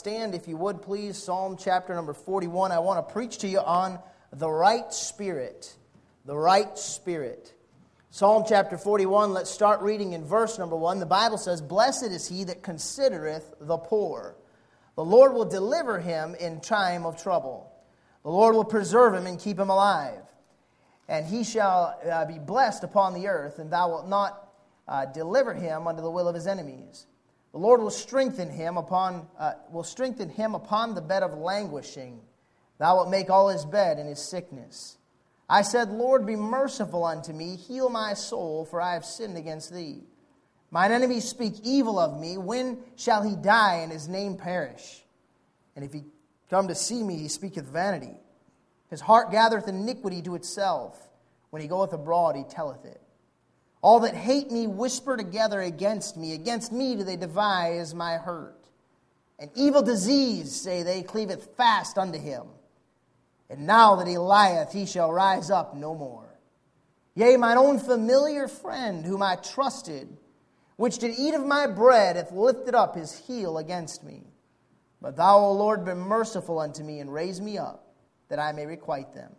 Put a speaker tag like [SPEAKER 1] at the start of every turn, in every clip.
[SPEAKER 1] stand, if you would, please. Psalm chapter number 41. I want to preach to you on the right spirit. The right spirit. Psalm chapter 41, let's start reading in verse number 1. The Bible says, "Blessed is he that considereth the poor. The Lord will deliver him in time of trouble. The Lord will preserve him and keep him alive. And he shall be blessed upon the earth, and thou wilt not deliver him unto the will of his enemies. The Lord will strengthen him upon the bed of languishing. Thou wilt make all his bed in his sickness. I said, Lord, be merciful unto me, heal my soul, for I have sinned against thee. Mine enemies speak evil of me. When shall he die and his name perish? And if he come to see me, he speaketh vanity. His heart gathereth iniquity to itself. When he goeth abroad, he telleth it. All that hate me whisper together against me. Against me do they devise my hurt. An evil disease, say they, cleaveth fast unto him. And now that he lieth, he shall rise up no more. Yea, mine own familiar friend, whom I trusted, which did eat of my bread, hath lifted up his heel against me. But thou, O Lord, be merciful unto me, and raise me up, that I may requite them.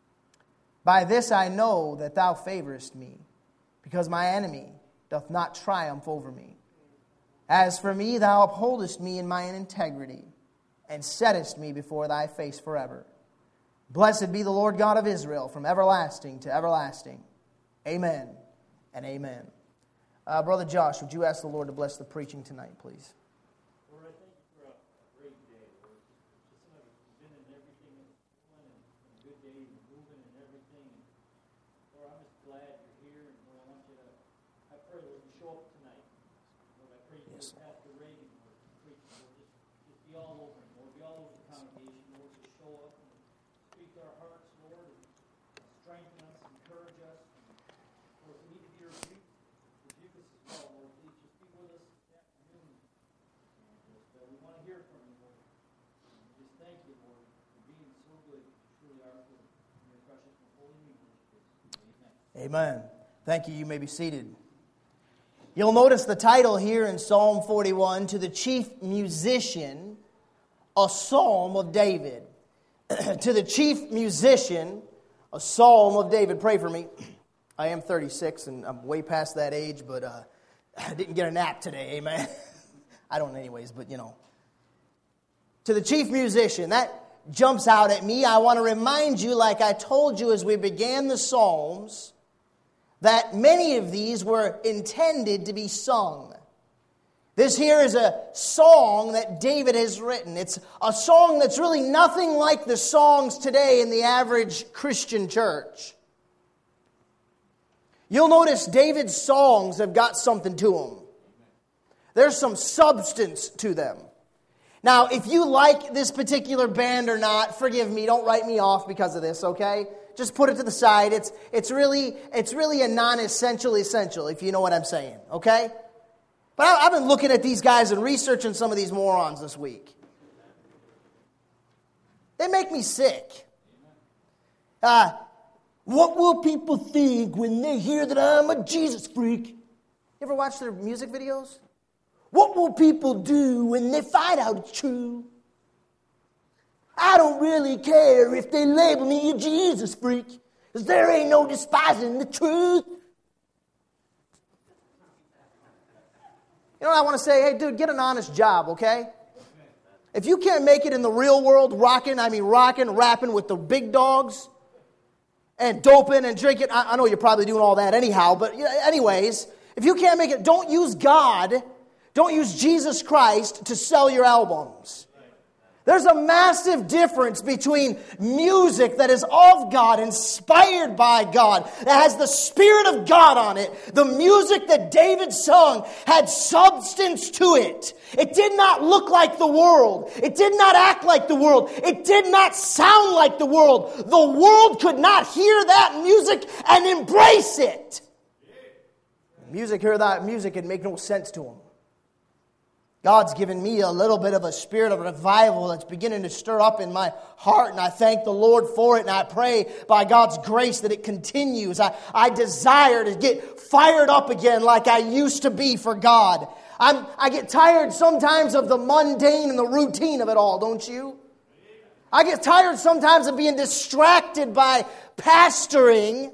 [SPEAKER 1] By this I know that thou favorest me, because my enemy doth not triumph over me. As for me, thou upholdest me in mine integrity, and settest me before thy face forever. Blessed be the Lord God of Israel, from everlasting to everlasting. Amen and amen. Brother Josh, would you ask the Lord to bless the preaching tonight, please?
[SPEAKER 2] Lord, I thank you for a great day, Lord. Just you've been in everything that's going and good days and moving and everything. And Lord, I'm just glad you're here. And Lord, I pray, Lord, you show up tonight. Lord, I pray you for Pastor Reagan, Lord, preach, Lord, just be all over him, Lord, be all over the congregation, Lord, just show up and speak to our hearts, Lord, and strengthen us, encourage us. And, Lord, we need to be rebuked us as well, Lord. Please just be with us this afternoon. And we want to hear from you, Lord. And we just thank you, Lord, for being so good. You truly are good. In your precious and holy name, Lord.
[SPEAKER 1] Amen.
[SPEAKER 2] Amen.
[SPEAKER 1] Thank you. You may be seated. You'll notice the title here in Psalm 41, To the Chief Musician, a Psalm of David. To the chief musician, a Psalm of David. Pray for me. I am 36 and I'm way past that age, but I didn't get a nap today, amen. I don't anyways, but you know. To the chief musician, that jumps out at me. I want to remind you, like I told you as we began the Psalms, that many of these were intended to be sung. This here is a song that David has written. It's a song that's really nothing like the songs today in the average Christian church. You'll notice David's songs have got something to them. There's some substance to them. Now, if you like this particular band or not, forgive me, don't write me off because of this, okay? Just put it to the side. It's really a non-essential essential, if you know what I'm saying, okay? But I've been looking at these guys and researching some of these morons this week. They make me sick. What will people think when they hear that I'm a Jesus freak? You ever watch their music videos? What will people do when they find out it's true? I don't really care if they label me a Jesus freak, because there ain't no despising the truth. You know what I want to say? Hey, dude, get an honest job, okay? If you can't make it in the real world rocking, rapping with the big dogs and doping and drinking, I know you're probably doing all that anyhow, but anyways, if you can't make it, don't use God, don't use Jesus Christ to sell your albums. There's a massive difference between music that is of God, inspired by God, that has the Spirit of God on it. The music that David sung had substance to it. It did not look like the world. It did not act like the world. It did not sound like the world. The world could not hear that music and embrace it. Music, hear that music, it make no sense to them. God's given me a little bit of a spirit of revival that's beginning to stir up in my heart, and I thank the Lord for it, and I pray by God's grace that it continues. I desire to get fired up again like I used to be for God. I get tired sometimes of the mundane and the routine of it all, don't you? I get tired sometimes of being distracted by pastoring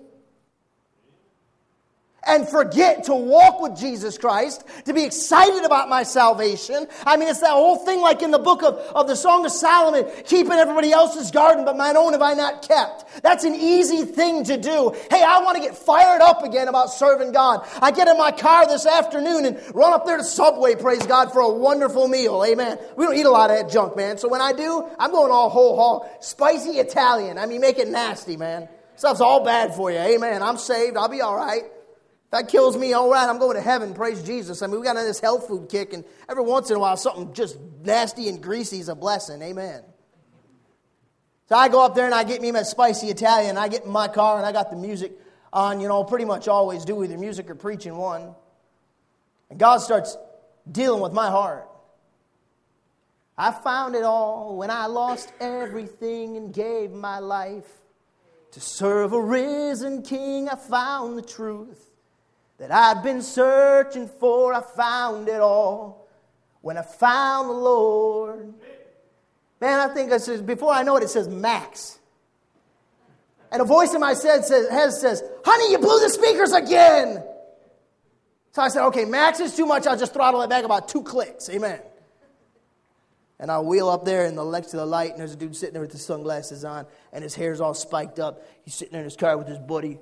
[SPEAKER 1] and forget to walk with Jesus Christ, to be excited about my salvation. I mean, it's that whole thing like in the book of the Song of Solomon, keeping everybody else's garden, but mine own have I not kept. That's an easy thing to do. Hey, I want to get fired up again about serving God. I get in my car this afternoon and run up there to Subway, praise God, for a wonderful meal. Amen. We don't eat a lot of that junk, man. So when I do, I'm going all whole hog. Spicy Italian. I mean, make it nasty, man. Stuff's all bad for you. Amen. I'm saved. I'll be all right. If that kills me, all right, I'm going to heaven, praise Jesus. I mean, we got on this health food kick, and every once in a while, something just nasty and greasy is a blessing, amen. So I go up there, and I get me my spicy Italian, I get in my car, and I got the music on, pretty much always do either music or preaching one. And God starts dealing with my heart. I found it all when I lost everything and gave my life to serve a risen King. I found the truth that I'd been searching for. I found it all when I found the Lord. Man, I think it says, before I know it, it says Max. And a voice in my head says, honey, you blew the speakers again. So I said, okay, Max is too much. I'll just throttle it back about 2 clicks. Amen. And I wheel up there next to the light, and there's a dude sitting there with his sunglasses on, and his hair's all spiked up. He's sitting there in his car with his buddy.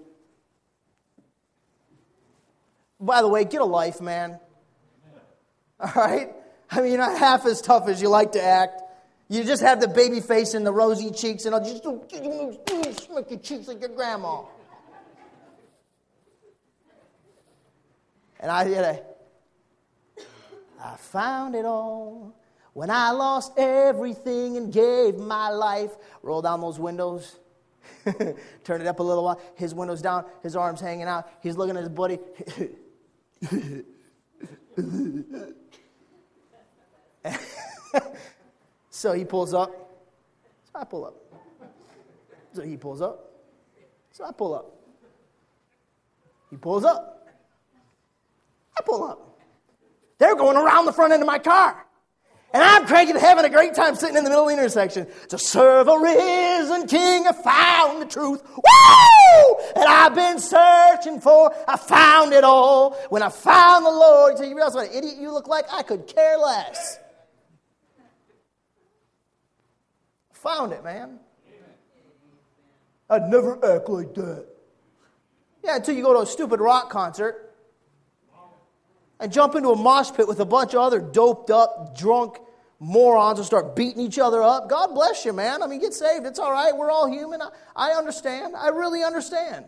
[SPEAKER 1] By the way, get a life, man. All right? I mean, you're not half as tough as you like to act. You just have the baby face and the rosy cheeks, and I'll just smack your cheeks like your grandma. And I found it all when I lost everything and gave my life. Roll down those windows. Turn it up a little while. His windows down, his arms hanging out. He's looking at his buddy. So he pulls up. So I pull up. So he pulls up. So I pull up. He pulls up. I pull up. They're going around the front end of my car. And I'm cranking, having a great time sitting in the middle of the intersection. To serve a risen King, I found the truth. Woo! And I've been searching for, I found it all. When I found the Lord, so you realize what an idiot you look like? I could care less. Found it, man. I'd never act like that. Yeah, until you go to a stupid rock concert and jump into a mosh pit with a bunch of other doped up, drunk morons and start beating each other up. God bless you, man. I mean, get saved. It's all right. We're all human. I understand. I really understand.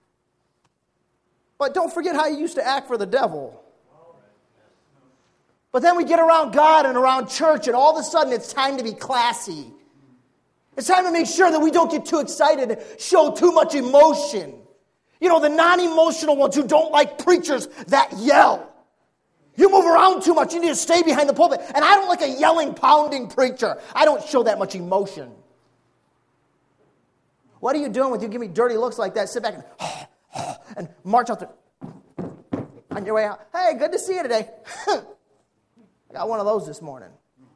[SPEAKER 1] But don't forget how you used to act for the devil. But then we get around God and around church, and all of a sudden it's time to be classy. It's time to make sure that we don't get too excited and show too much emotion. You know, the non-emotional ones who don't like preachers that yell. You move around too much. You need to stay behind the pulpit. And I don't like a yelling, pounding preacher. I don't show that much emotion. What are you doing with you give me dirty looks like that? Sit back and march out there on your way out. Hey, good to see you today. I got one of those this morning.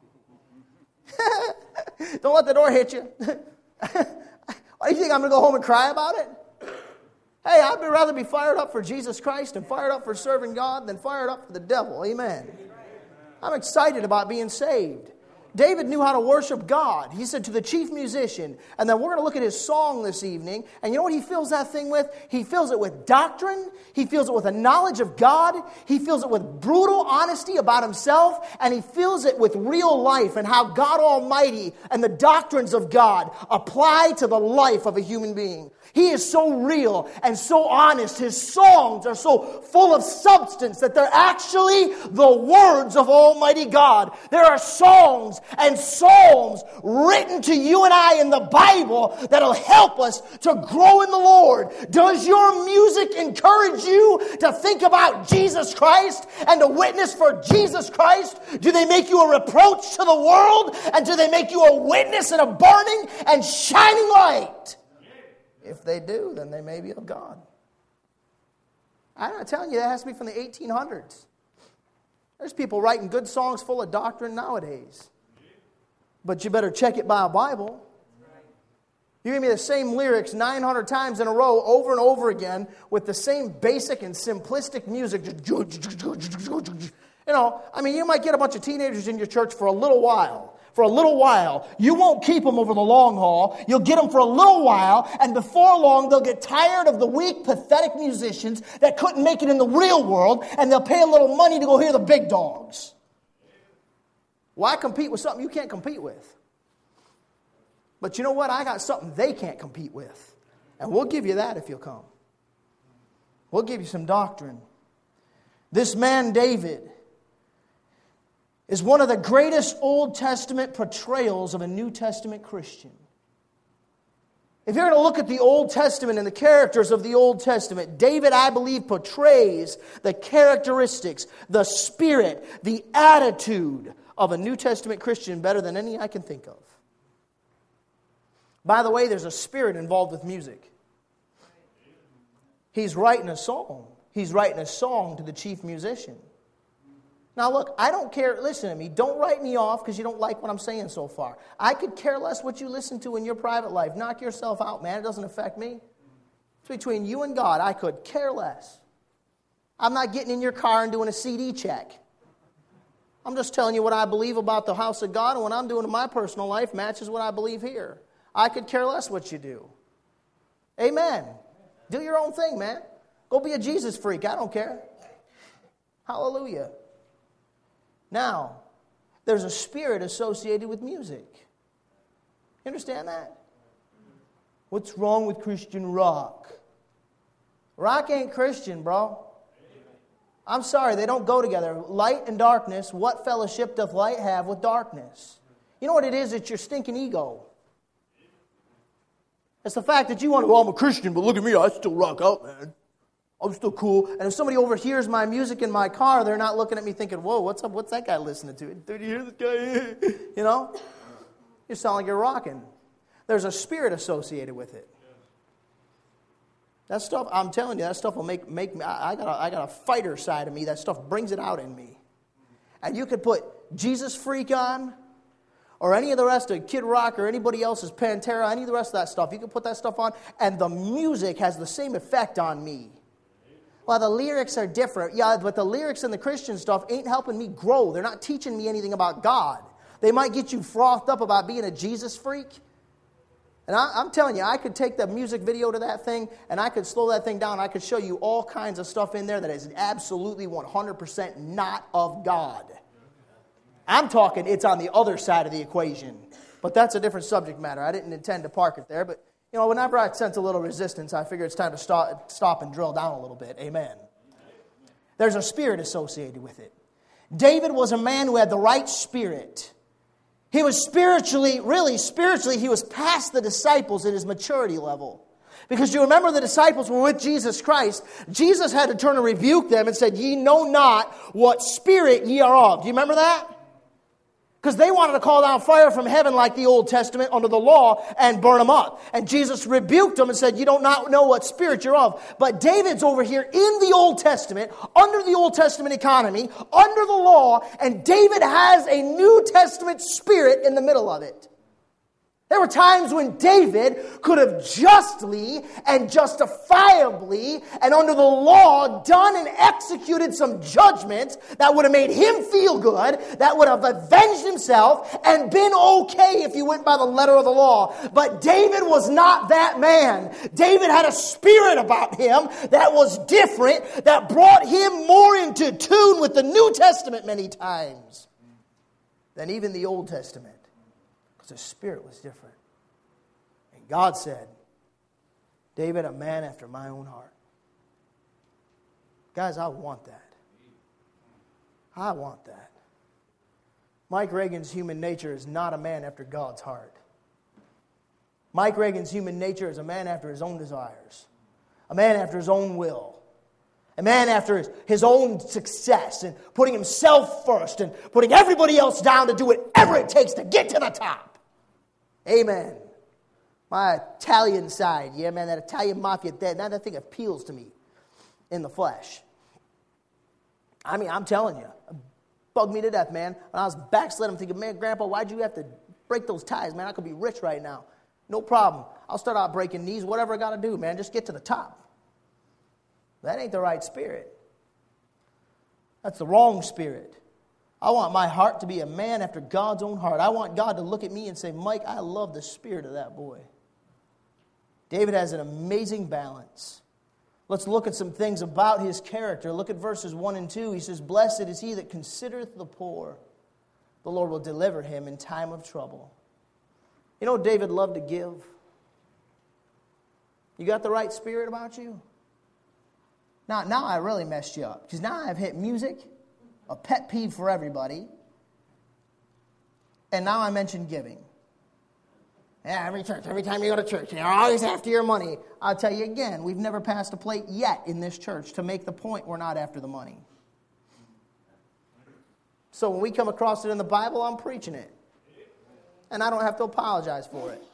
[SPEAKER 1] Don't let the door hit you. Why do you think I'm going to go home and cry about it? Hey, I'd rather be fired up for Jesus Christ and fired up for serving God than fired up for the devil. Amen. I'm excited about being saved. David knew how to worship God. He said to the chief musician, and then we're going to look at his song this evening, and you know what he fills that thing with? He fills it with doctrine. He fills it with a knowledge of God. He fills it with brutal honesty about himself, and he fills it with real life and how God Almighty and the doctrines of God apply to the life of a human being. He is so real and so honest. His songs are so full of substance that they're actually the words of Almighty God. There are songs and psalms written to you and I in the Bible that'll help us to grow in the Lord. Does your music encourage you to think about Jesus Christ and to witness for Jesus Christ? Do they make you a reproach to the world? And do they make you a witness and a burning and shining light? If they do, then they may be of God. I'm not telling you that has to be from the 1800s. There's people writing good songs full of doctrine nowadays. But you better check it by a Bible. You give me the same lyrics 900 times in a row, over and over again, with the same basic and simplistic music. You know, I mean, you might get a bunch of teenagers in your church for a little while. For a little while. You won't keep them over the long haul. You'll get them for a little while, and before long, they'll get tired of the weak, pathetic musicians that couldn't make it in the real world, and they'll pay a little money to go hear the big dogs. Why compete with something you can't compete with? But you know what? I got something they can't compete with. And we'll give you that if you'll come. We'll give you some doctrine. This man, David, is one of the greatest Old Testament portrayals of a New Testament Christian. If you're going to look at the Old Testament and the characters of the Old Testament, David, I believe, portrays the characteristics, the spirit, the attitude of a New Testament Christian better than any I can think of. By the way, there's a spirit involved with music. He's writing a song. He's writing a song to the chief musician. Now look, I don't care, listen to me, don't write me off because you don't like what I'm saying so far. I could care less what you listen to in your private life. Knock yourself out, man. It doesn't affect me. It's between you and God. I could care less. I'm not getting in your car and doing a CD check. I'm just telling you what I believe about the house of God, and what I'm doing in my personal life matches what I believe here. I could care less what you do. Amen. Do your own thing, man. Go be a Jesus freak. I don't care. Hallelujah. Now, there's a spirit associated with music. You understand that? What's wrong with Christian rock? Rock ain't Christian, bro. I'm sorry, they don't go together. Light and darkness, what fellowship doth light have with darkness? You know what it is? It's your stinking ego. It's the fact that you want to, well, I'm a Christian, but look at me, I still rock out, man. I'm still cool. And if somebody overhears my music in my car, they're not looking at me thinking, whoa, what's up? What's that guy listening to? Did you hear this guy? You know? You sound like you're rocking. There's a spirit associated with it. That stuff, I'm telling you, that stuff will make me, I got a fighter side of me. That stuff brings it out in me. And you could put Jesus Freak on, or any of the rest of Kid Rock, or anybody else's Pantera, any of the rest of that stuff. You can put that stuff on, and the music has the same effect on me. Well, the lyrics are different. Yeah, but the lyrics and the Christian stuff ain't helping me grow. They're not teaching me anything about God. They might get you frothed up about being a Jesus freak. And I'm telling you, I could take the music video to that thing, and I could slow that thing down. I could show you all kinds of stuff in there that is absolutely 100% not of God. I'm talking it's on the other side of the equation. But that's a different subject matter. I didn't intend to park it there, but you know, whenever I sense a little resistance, I figure it's time to stop and drill down a little bit. Amen. There's a spirit associated with it. David was a man who had the right spirit. He was spiritually, he was past the disciples in his maturity level. Because you remember the disciples were with Jesus Christ. Jesus had to turn and rebuke them and said, ye know not what spirit ye are of. Do you remember that? Because they wanted to call down fire from heaven like the Old Testament under the law and burn them up. And Jesus rebuked them and said, you don't not know what spirit you're of. But David's over here in the Old Testament, under the Old Testament economy, under the law, and David has a New Testament spirit in the middle of it. There were times when David could have justly and justifiably and under the law done and executed some judgments that would have made him feel good, that would have avenged himself and been okay if you went by the letter of the law. But David was not that man. David had a spirit about him that was different, that brought him more into tune with the New Testament many times than even the Old Testament. The spirit was different. And God said, David, a man after my own heart. Guys, I want that. I want that. Mike Reagan's human nature is not a man after God's heart. Mike Reagan's human nature is a man after his own desires. A man after his own will. A man after his own success and putting himself first and putting everybody else down to do whatever it takes to get to the top. Amen. My Italian side, yeah, man, that Italian mafia, that thing appeals to me in the flesh. I mean, I'm telling you, bugged me to death, man. When I was backslid, I'm thinking, man, Grandpa, why'd you have to break those ties, man? I could be rich right now. No problem. I'll start out breaking knees, whatever I got to do, man. Just get to the top. That ain't the right spirit. That's the wrong spirit. I want my heart to be a man after God's own heart. I want God to look at me and say, Mike, I love the spirit of that boy. David has an amazing balance. Let's look at some things about his character. Look at verses 1 and 2. He says, blessed is he that considereth the poor. The Lord will deliver him in time of trouble. You know, David loved to give. You got the right spirit about you? Now I really messed you up. Because now I've hit music, a pet peeve for everybody. And now I mentioned giving. Yeah, every time you go to church, you're always after your money. I'll tell you again, we've never passed a plate yet in this church to make the point we're not after the money. So when we come across it in the Bible, I'm preaching it. And I don't have to apologize for it.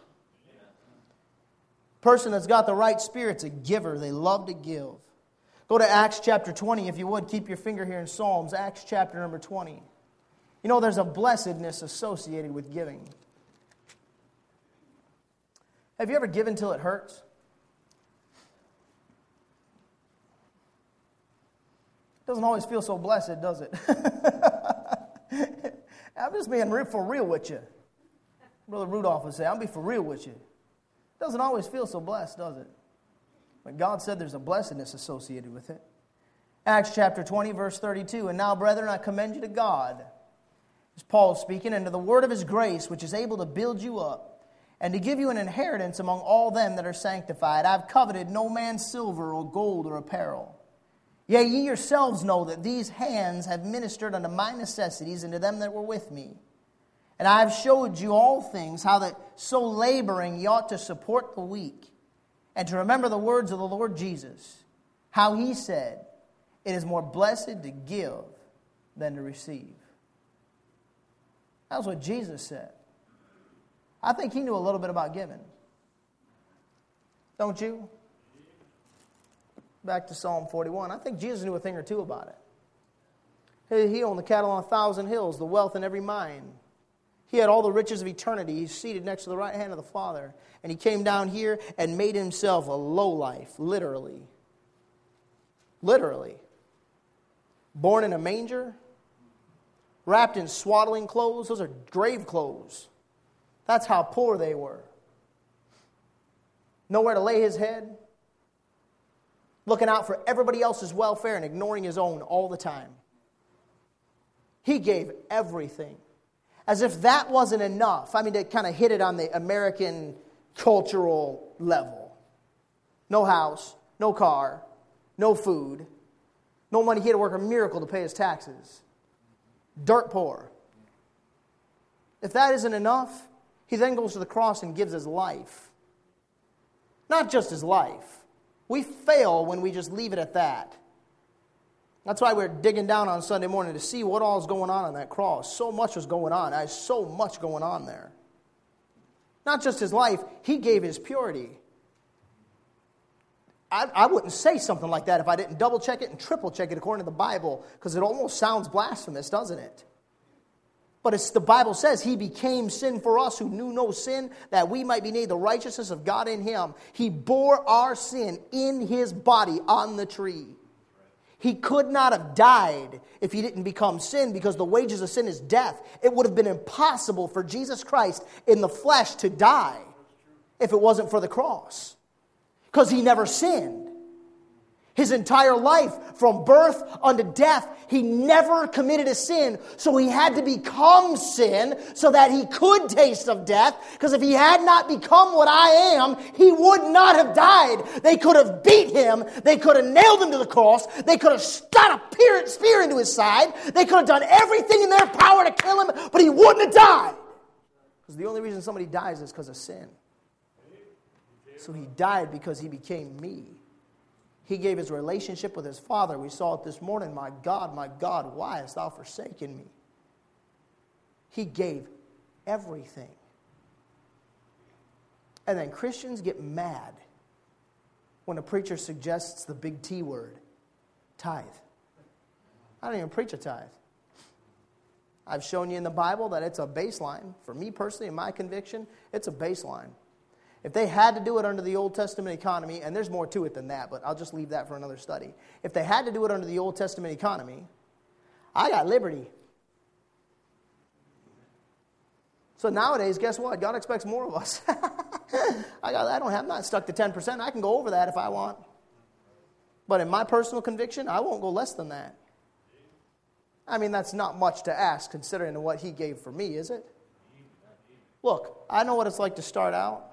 [SPEAKER 1] Person that's got the right spirit's a giver. They love to give. Go to Acts chapter 20, if you would. Keep your finger here in Psalms. Acts chapter number 20. You know, there's a blessedness associated with giving. Have you ever given till it hurts? Doesn't always feel so blessed, does it? I'm just being for real with you. Brother Rudolph would say, I'll be for real with you. Doesn't always feel so blessed, does it? But God said there's a blessedness associated with it. Acts chapter 20, verse 32. And now, brethren, I commend you to God. As Paul is speaking, and to the word of his grace, which is able to build you up, and to give you an inheritance among all them that are sanctified. I've coveted no man's silver or gold or apparel. Yea, ye yourselves know that these hands have ministered unto my necessities and to them that were with me. And I have showed you all things, how that so laboring ye ought to support the weak, and to remember the words of the Lord Jesus, how he said, it is more blessed to give than to receive. That's what Jesus said. I think he knew a little bit about giving. Don't you? Back to Psalm 41. I think Jesus knew a thing or two about it. He owned the cattle on 1,000 hills, the wealth in every mine. He had all the riches of eternity. He's seated next to the right hand of the Father. And he came down here and made himself a lowlife, literally. Literally. Born in a manger, wrapped in swaddling clothes. Those are grave clothes. That's how poor they were. Nowhere to lay his head. Looking out for everybody else's welfare and ignoring his own all the time. He gave everything. As if that wasn't enough. I mean, to kind of hit it on the American cultural level. No house, no car, no food, no money. He had to work a miracle to pay his taxes. Dirt poor. If that isn't enough, he then goes to the cross and gives his life. Not just his life. We fail when we just leave it at that. That's why we're digging down on Sunday morning to see what all is going on that cross. So much was going on. There's so much going on there. Not just his life, he gave his purity. I wouldn't say something like that if I didn't double check it and triple check it according to the Bible, because it almost sounds blasphemous, doesn't it? But it's the Bible says he became sin for us who knew no sin, that we might be made the righteousness of God in him. He bore our sin in his body on the tree. He could not have died if he didn't become sin, because the wages of sin is death. It would have been impossible for Jesus Christ in the flesh to die if it wasn't for the cross, because he never sinned. His entire life, from birth unto death, he never committed a sin. So he had to become sin so that he could taste of death. Because if he had not become what I am, he would not have died. They could have beat him. They could have nailed him to the cross. They could have stuck a spear into his side. They could have done everything in their power to kill him, but he wouldn't have died. Because the only reason somebody dies is because of sin. So he died because he became me. He gave his relationship with his Father. We saw it this morning. My God, why hast thou forsaken me? He gave everything. And then Christians get mad when a preacher suggests the big T word, tithe. I don't even preach a tithe. I've shown you in the Bible that it's a baseline. For me personally, in my conviction, it's a baseline. If they had to do it under the Old Testament economy, and there's more to it than that, but I'll just leave that for another study. If they had to do it under the Old Testament economy, I got liberty. So nowadays, guess what? God expects more of us. I'm not stuck to 10%. I can go over that if I want. But in my personal conviction, I won't go less than that. I mean, that's not much to ask considering what He gave for me, is it? Look, I know what it's like to start out.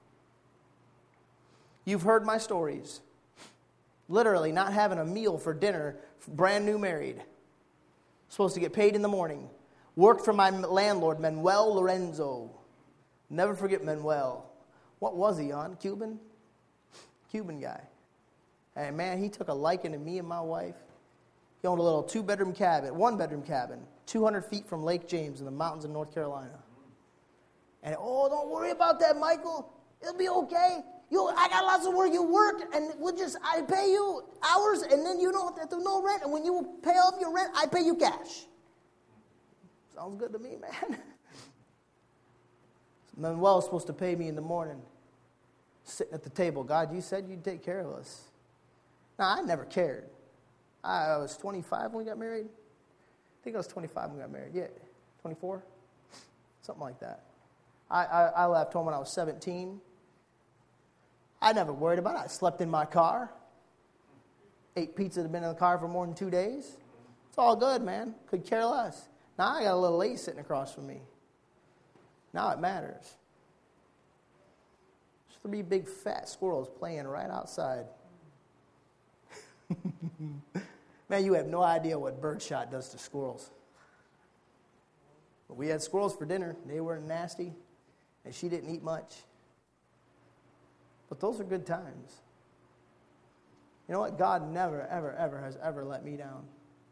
[SPEAKER 1] You've heard my stories. Literally not having a meal for dinner, brand new married. Supposed to get paid in the morning. Worked for my landlord, Manuel Lorenzo. Never forget Manuel. What was he on? Cuban? Cuban guy. And man, he took a liking to me and my wife. He owned a little one-bedroom cabin, 200 feet from Lake James in the mountains of North Carolina. And, don't worry about that, Michael. It'll be okay. I got lots of work. You work, and I pay you hours, and then you don't have to no rent. And when you pay off your rent, I pay you cash. Sounds good to me, man. Manuel was supposed to pay me in the morning, sitting at the table. God, you said you'd take care of us. Now, I never cared. I was 25 when we got married. I think I was 25 when we got married. Yeah, 24? Something like that. I left home when I was 17. I never worried about it. I slept in my car. Ate pizza that had been in the car for more than 2 days. It's all good, man. Could care less. Now I got a little lady sitting across from me. Now it matters. There's 3 big fat squirrels playing right outside. Man, you have no idea what birdshot does to squirrels. But we had squirrels for dinner. They weren't nasty, and she didn't eat much. But those are good times. You know what? God never, ever, ever has ever let me down.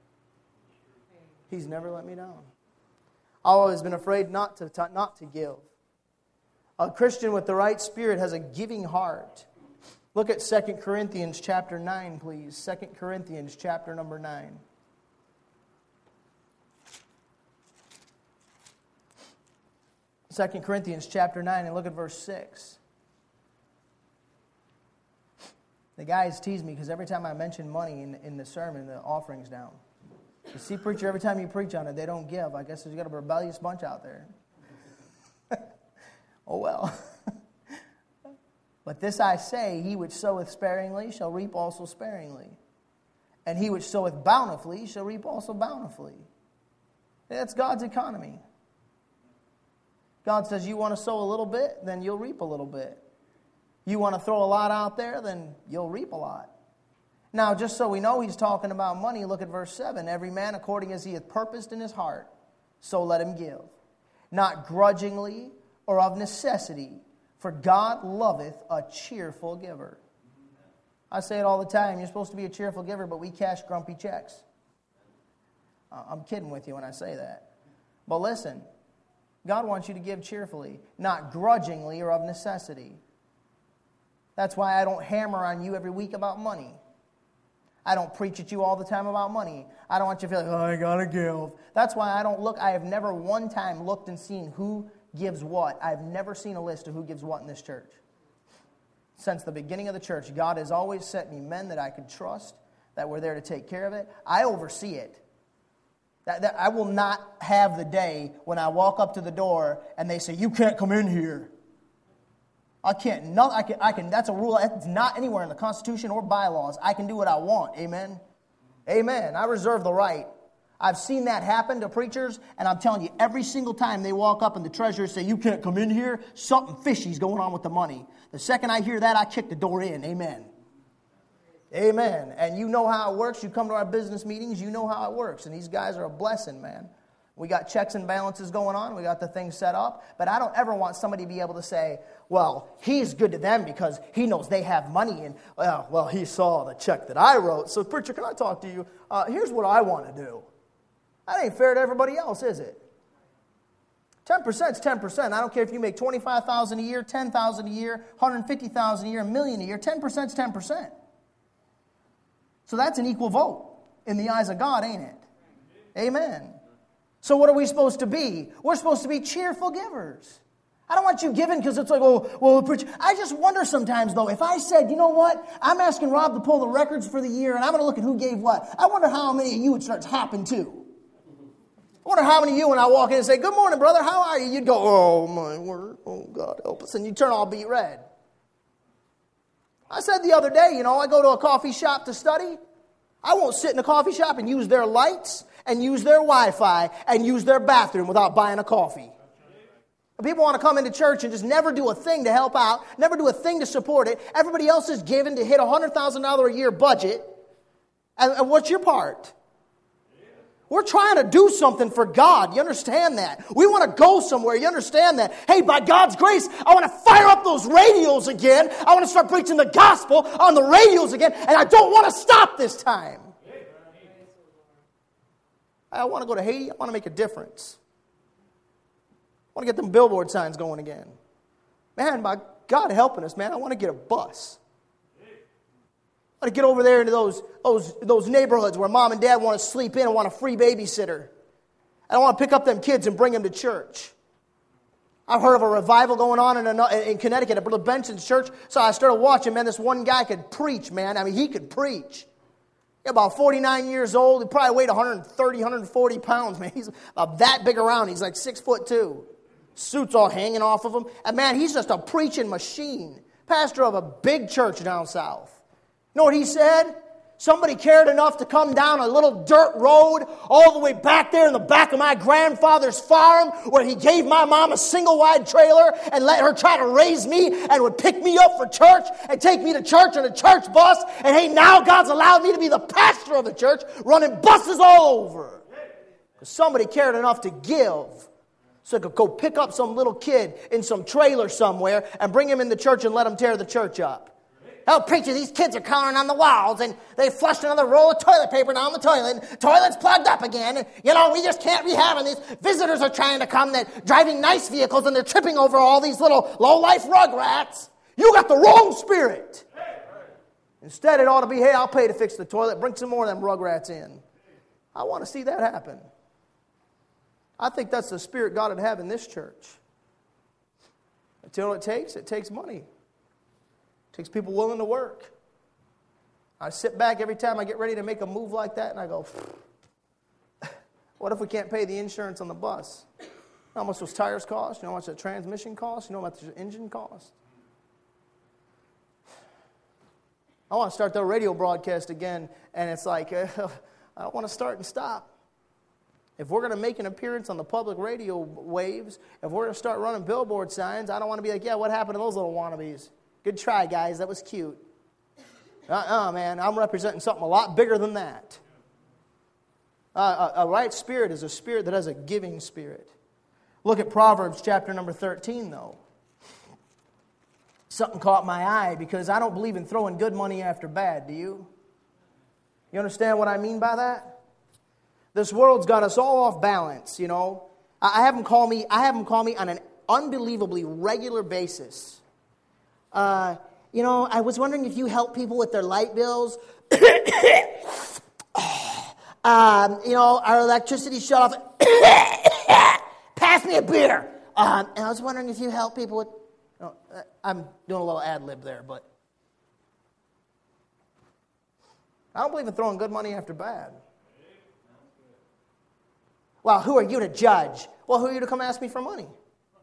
[SPEAKER 1] He's never let me down. I've always been afraid not to give. A Christian with the right spirit has a giving heart. Look at 2 Corinthians chapter 9, please. 2 Corinthians chapter number 9. Second Corinthians chapter 9, and look at verse 6. The guys tease me because every time I mention money in the sermon, the offering's down. You see, preacher, every time you preach on it, they don't give. I guess there's got a rebellious bunch out there. Oh, well. But this I say, he which soweth sparingly shall reap also sparingly. And he which soweth bountifully shall reap also bountifully. That's God's economy. God says you want to sow a little bit, then you'll reap a little bit. You want to throw a lot out there, then you'll reap a lot. Now, just so we know he's talking about money, look at verse 7. Every man according as he hath purposed in his heart, so let him give. Not grudgingly or of necessity, for God loveth a cheerful giver. I say it all the time. You're supposed to be a cheerful giver, but we cash grumpy checks. I'm kidding with you when I say that. But listen, God wants you to give cheerfully, not grudgingly or of necessity. That's why I don't hammer on you every week about money. I don't preach at you all the time about money. I don't want you to feel like, I gotta give. That's why I don't look. I have never one time looked and seen who gives what. I've never seen a list of who gives what in this church. Since the beginning of the church, God has always sent me men that I could trust, that were there to take care of it. I oversee it. That I will not have the day when I walk up to the door and they say, you can't come in here. I can't. No, I can. That's a rule. It's not anywhere in the Constitution or bylaws. I can do what I want. Amen? Amen. I reserve the right. I've seen that happen to preachers, and I'm telling you, every single time they walk up and the treasurers say, you can't come in here, something fishy's going on with the money. The second I hear that, I kick the door in. Amen. Amen. And you know how it works. You come to our business meetings, you know how it works. And these guys are a blessing, man. We got checks and balances going on. We got the thing set up. But I don't ever want somebody to be able to say, well, he's good to them because he knows they have money. And, well, he saw the check that I wrote. So, preacher, can I talk to you? Here's what I want to do. That ain't fair to everybody else, is it? 10% is 10%. I don't care if you make $25,000 a year, $10,000 a year, $150,000 a year, $1 million a year. 10% is 10%. So that's an equal vote in the eyes of God, ain't it? Amen. So what are we supposed to be? We're supposed to be cheerful givers. I don't want you giving because it's like, well, preach. I just wonder sometimes, though, if I said, you know what, I'm asking Rob to pull the records for the year, and I'm going to look at who gave what. I wonder how many of you would start hopping too. I wonder how many of you, when I walk in and say, good morning, brother, how are you? You'd go, oh, my word, oh, God, help us. And you turn all beet red. I said the other day, I go to a coffee shop to study. I won't sit in a coffee shop and use their lights and use their Wi-Fi and use their bathroom without buying a coffee. People want to come into church and just never do a thing to help out, never do a thing to support it. Everybody else is given to hit a $100,000 a year budget. And what's your part? We're trying to do something for God. You understand that? We want to go somewhere. You understand that? Hey, by God's grace, I want to fire up those radios again. I want to start preaching the gospel on the radios again. And I don't want to stop this time. I want to go to Haiti. I want to make a difference. I want to get them billboard signs going again. Man, by God helping us, man, I want to get a bus. I want to get over there into those neighborhoods where mom and dad want to sleep in and want a free babysitter. And I want to pick up them kids and bring them to church. I've heard of a revival going on in Connecticut at Brother Benson's church. So I started watching, man, this one guy could preach, man. I mean, he could preach. About 49 years old. He probably weighed 130, 140 pounds, man. He's about that big around. He's like 6'2". Suits all hanging off of him. And man, he's just a preaching machine. Pastor of a big church down south. You know what he said? Somebody cared enough to come down a little dirt road all the way back there in the back of my grandfather's farm where he gave my mom a single-wide trailer and let her try to raise me and would pick me up for church and take me to church on a church bus. And hey, now God's allowed me to be the pastor of the church running buses all over. Because somebody cared enough to give so they could go pick up some little kid in some trailer somewhere and bring him in the church and let him tear the church up. Oh, preacher, these kids are coloring on the walls, and they flushed another roll of toilet paper down the toilet. Toilet's plugged up again. And, we just can't be having these. Visitors are trying to come, that driving nice vehicles, and they're tripping over all these little low-life rugrats. You got the wrong spirit. Instead, it ought to be, hey, I'll pay to fix the toilet. Bring some more of them rugrats in. I want to see that happen. I think that's the spirit God would have in this church. Until it takes money. It takes people willing to work. I sit back every time I get ready to make a move like that, and I go, what if we can't pay the insurance on the bus? You know how much those tires cost? You know how much the transmission costs? You know how much the engine costs? I want to start the radio broadcast again, and it's like, I don't want to start and stop. If we're going to make an appearance on the public radio waves, if we're going to start running billboard signs, I don't want to be like, yeah, what happened to those little wannabes? Good try, guys. That was cute. Man. I'm representing something a lot bigger than that. A right spirit is a spirit that has a giving spirit. Look at Proverbs chapter number 13, though. Something caught my eye because I don't believe in throwing good money after bad, do you? You understand what I mean by that? This world's got us all off balance, I have them call me on an unbelievably regular basis. I was wondering if you help people with their light bills. Our electricity shut off. Pass me a beer. And I was wondering if you help people with... I'm doing a little ad-lib there, but... I don't believe in throwing good money after bad. Well, who are you to judge? Well, who are you to come ask me for money?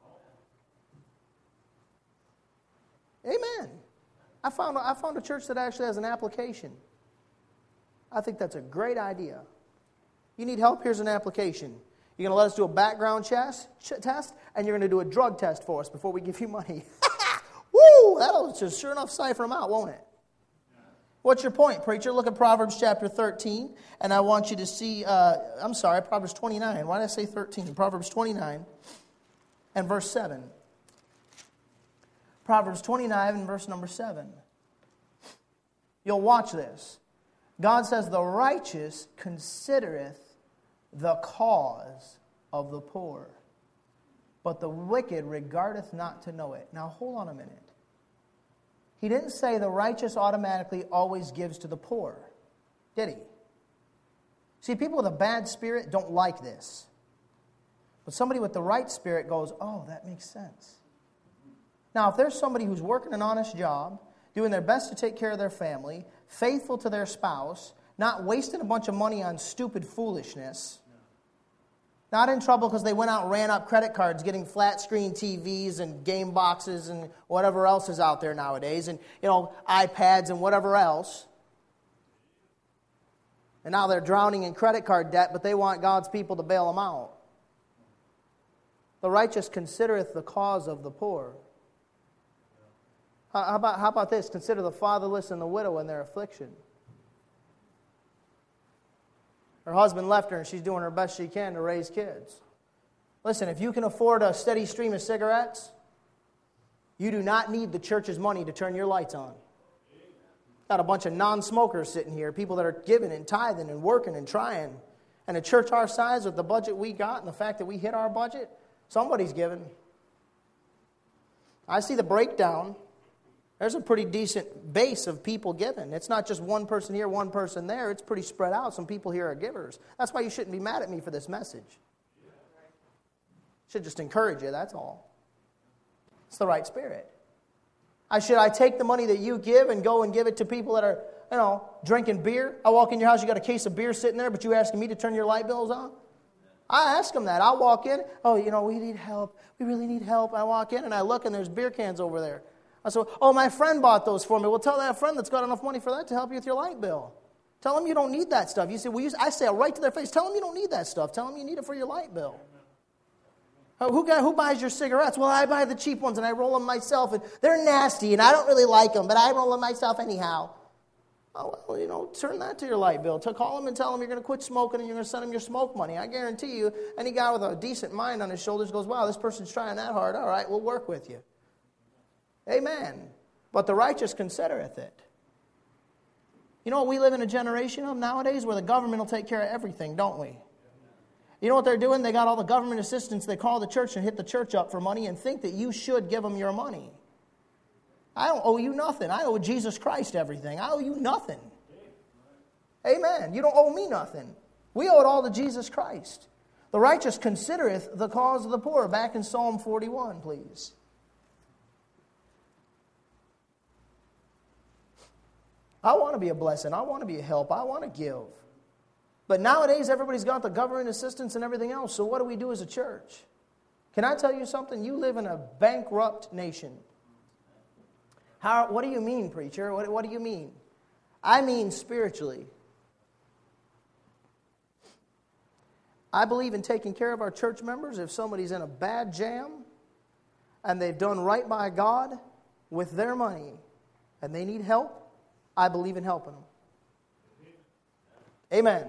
[SPEAKER 1] Amen. I found a church that actually has an application. I think that's a great idea. You need help? Here's an application. You're going to let us do a background test, and you're going to do a drug test for us before we give you money. Woo! That'll just sure enough cipher them out, won't it? What's your point, preacher? Look at Proverbs chapter 13, and I want you to see, Proverbs 29. Why did I say 13? Proverbs 29 and verse 7. Proverbs 29 and verse number 7. You'll watch this. God says, the righteous considereth the cause of the poor, but the wicked regardeth not to know it. Now, hold on a minute. He didn't say the righteous automatically always gives to the poor, did he? See, people with a bad spirit don't like this. But somebody with the right spirit goes, oh, that makes sense. Now, if there's somebody who's working an honest job, doing their best to take care of their family, faithful to their spouse, not wasting a bunch of money on stupid foolishness, not in trouble because they went out and ran up credit cards getting flat screen TVs and game boxes and whatever else is out there nowadays, and iPads and whatever else. And now they're drowning in credit card debt, but they want God's people to bail them out. The righteous considereth the cause of the poor. How about this? Consider the fatherless and the widow in their affliction. Her husband left her and she's doing her best she can to raise kids. Listen, if you can afford a steady stream of cigarettes, you do not need the church's money to turn your lights on. Got a bunch of non-smokers sitting here, people that are giving and tithing and working and trying. And a church our size with the budget we got and the fact that we hit our budget, somebody's giving. I see the breakdown. There's a pretty decent base of people giving. It's not just one person here, one person there. It's pretty spread out. Some people here are givers. That's why you shouldn't be mad at me for this message. Should just encourage you, that's all. It's the right spirit. Should I take the money that you give and go and give it to people that are, drinking beer? I walk in your house, you got a case of beer sitting there, but you asking me to turn your light bills on? I ask them that. I'll walk in, we need help. We really need help. I walk in and I look and there's beer cans over there. I said, my friend bought those for me. Well, tell that friend that's got enough money for that to help you with your light bill. Tell them you don't need that stuff. You say, I say it right to their face. Tell them you don't need that stuff. Tell them you need it for your light bill. Who buys your cigarettes? Well, I buy the cheap ones and I roll them myself. And they're nasty and I don't really like them, but I roll them myself anyhow. Oh, well, turn that to your light bill. Call them and tell them you're going to quit smoking and you're going to send them your smoke money. I guarantee you, any guy with a decent mind on his shoulders goes, wow, this person's trying that hard. All right, we'll work with you. Amen. But the righteous considereth it. We live in a generation of nowadays where the government will take care of everything, don't we? You know what they're doing? They got all the government assistants. They call the church and hit the church up for money and think that you should give them your money. I don't owe you nothing. I owe Jesus Christ everything. I owe you nothing. Amen. You don't owe me nothing. We owe it all to Jesus Christ. The righteous considereth the cause of the poor. Back in Psalm 41, please. I want to be a blessing. I want to be a help. I want to give. But nowadays, everybody's got the government assistance and everything else. So what do we do as a church? Can I tell you something? You live in a bankrupt nation. What do you mean, preacher? What do you mean? I mean spiritually. I believe in taking care of our church members. If somebody's in a bad jam and they've done right by God with their money and they need help, I believe in helping them. Amen.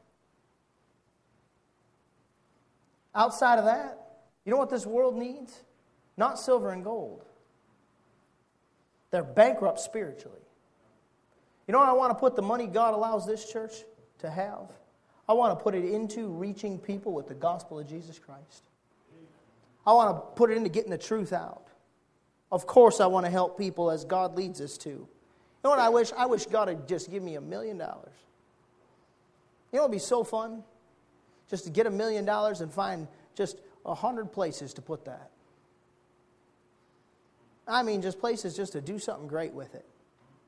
[SPEAKER 1] Outside of that, you know what this world needs? Not silver and gold. They're bankrupt spiritually. You know what I want to put the money God allows this church to have? I want to put it into reaching people with the gospel of Jesus Christ. I want to put it into getting the truth out. Of course, I want to help people as God leads us to. You know what I wish? I wish God would just give me $1 million. You know it would be so fun? Just to get $1 million and find just 100 places to put that. I mean, just places just to do something great with it.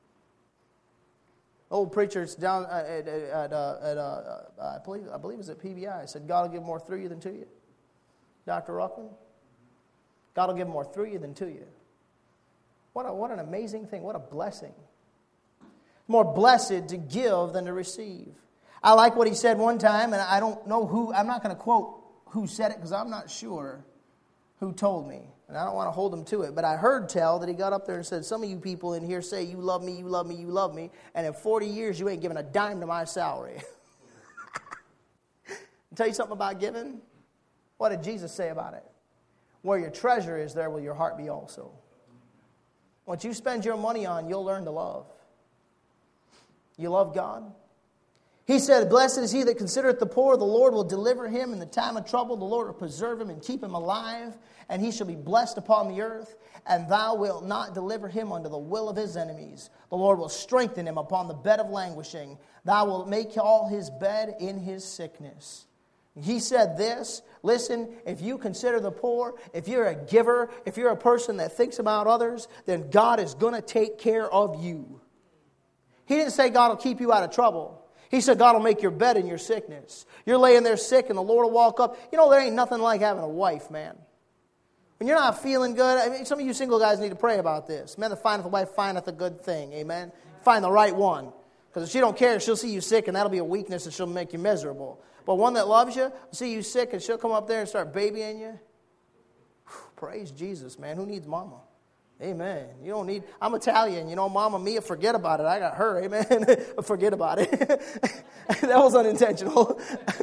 [SPEAKER 1] Old preacher's down I believe it was at PBI. Said, God will give more through you than to you. Dr. Ruckman. God will give more through you than to you. What an amazing thing. What a blessing. More blessed to give than to receive. I like what he said one time, and I don't know who, I'm not going to quote who said it because I'm not sure who told me. And I don't want to hold him to it. But I heard tell that he got up there and said, some of you people in here say, you love me, you love me, you love me. And in 40 years, you ain't giving a dime to my salary. I'll tell you something about giving. What did Jesus say about it? Where your treasure is, there will your heart be also. What you spend your money on, you'll learn to love. You love God? He said, blessed is he that considereth the poor. The Lord will deliver him in the time of trouble. The Lord will preserve him and keep him alive. And he shall be blessed upon the earth. And thou wilt not deliver him unto the will of his enemies. The Lord will strengthen him upon the bed of languishing. Thou wilt make all his bed in his sickness. He said this, listen, if you consider the poor, if you're a giver, if you're a person that thinks about others, then God is going to take care of you. He didn't say God will keep you out of trouble. He said God will make your bed in your sickness. You're laying there sick and the Lord will walk up. You know, there ain't nothing like having a wife, man. When you're not feeling good, I mean, some of you single guys need to pray about this. Man that findeth a wife findeth a good thing, amen? Find the right one. Because if she don't care, she'll see you sick and that'll be a weakness and she'll make you miserable. But one that loves you, see you sick and she'll come up there and start babying you. Whew, praise Jesus, man. Who needs mama? Amen. You don't need, I'm Italian, you know, Mama Mia, forget about it. I got her, amen. Forget about it. That was unintentional.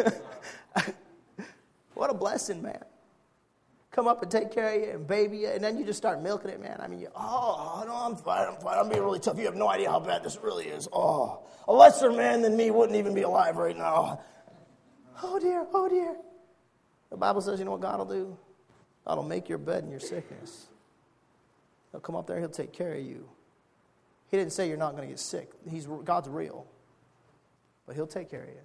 [SPEAKER 1] What a blessing, man. Come up and take care of you and baby you, and then you just start milking it, man. I mean, no, I'm fine. I'm being really tough. You have no idea how bad this really is. Oh, a lesser man than me wouldn't even be alive right now. Oh, dear, oh, dear. The Bible says, you know what God will do? God will make your bed in your sickness. He'll come up there, He'll take care of you. He didn't say you're not going to get sick. God's real. But He'll take care of you.